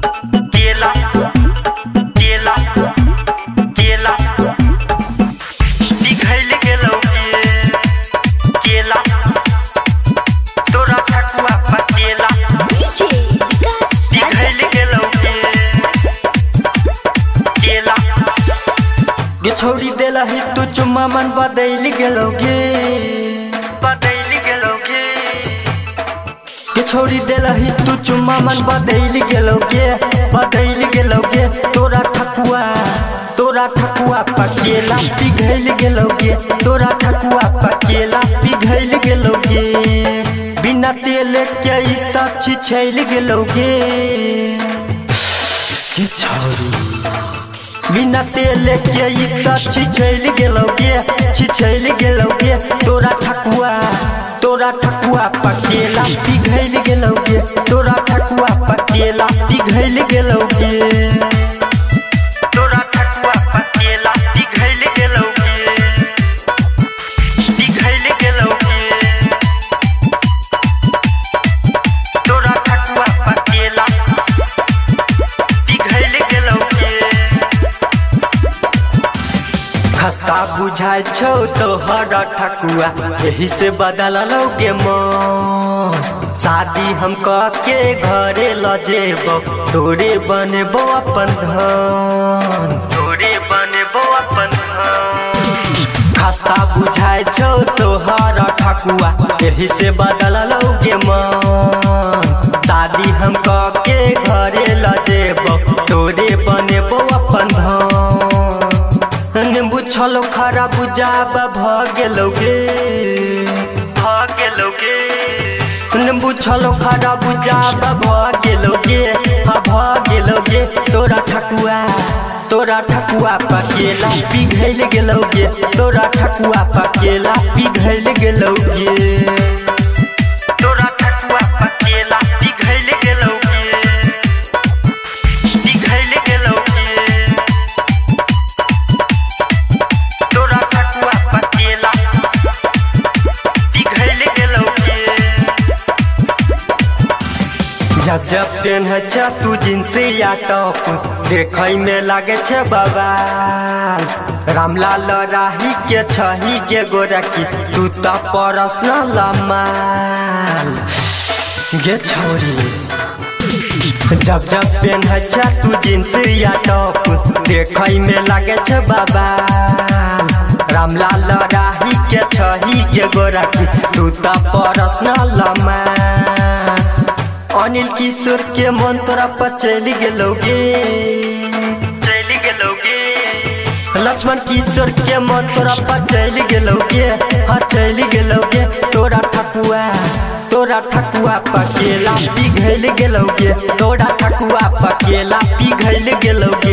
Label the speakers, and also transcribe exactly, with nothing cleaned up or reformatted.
Speaker 1: केला केला केला दिखैल गेलौ केला तोरा ठकुआ पकेला दिखैल गेलौ केला गे छोड़ी देलही तू चुम्मा मन बदल गेलौ गे बदल गेलौ गे गे छोड़ी देलही तू चुम्मा मन बदल गेलौ गे बदल गेलौ गे तोरा ठकुआ तोरा ठकुआ पकेला पिघल गेलौ गे तोरा ठकुआ पकेला पिघल गेलौ गे बिना तेल के ई त छिछैल गेलौ गे गे छोड़ी बिना तेल के ई त छिछैल गेलौ गे छिछैल गेलौ गे तोरा ठकुआ तोरा ठकुआ पकेला पिघल गेलौ गे तोरा ठकुआ पकेला पिघल गेलौ गे तोरा ठकुआ पकेला पिघल गेलौ गे पिघल गेलौ गे तोरा ठकुआ पकेला पिघल गेलौ गे खस्ता बुझाय छौ तोहर ठकुआ यही से बदललौ गे मन शादी हम के घरे ल जेबौ तोरे बनेबौ अपन धन तोरे बनेबौ अपन धन खस्ता बुझाय छौ तोहर ठकुआ यही से बदललौ गे मन शादी हम के घरे ल जेबौ तोरे बनेबौ अपन धन नींबू छलो खरा बुझाब भ गेलौ गे भ गेलौ गे नींबू छलो खरा बुझाब भ गेलौ गे हाँ भ गेलौ गे तोरा ठकुआ तोरा ठकुआ पकेला पिघल गेलौ गे तोरा ठकुआ पकेला पिघल गेलौ गे तोरा ठकुआ पकेला पिघल गेलौ गे पिघल गेलौ गे तोरा ठकुआ पकेला पिघल गेलौ गे जब जब पेन्ह छ तू जींस या टॉप देखै में लागे छ बवाल रामलाल राही के छही गे गोरकी तू त परस न लमाल गे छोरी जब जब पेन्ह छ तू जींस या टॉप देखै में लागे छ बवाल रामलाल राही के छही गे गोरकी तू त परस न लमाल अनिल किशोर के मन तोरा पर चल गेलौ गे चल गेलौ गे लक्ष्मण किशोर के मन तोरा पर चल गेलौ गे हाँ चल गेलौ गे तोरा ठकुआ तोरा ठकुआ पकेला पिघल गेलौ गे तोरा ठकुआ पकेला पिघल गेलौ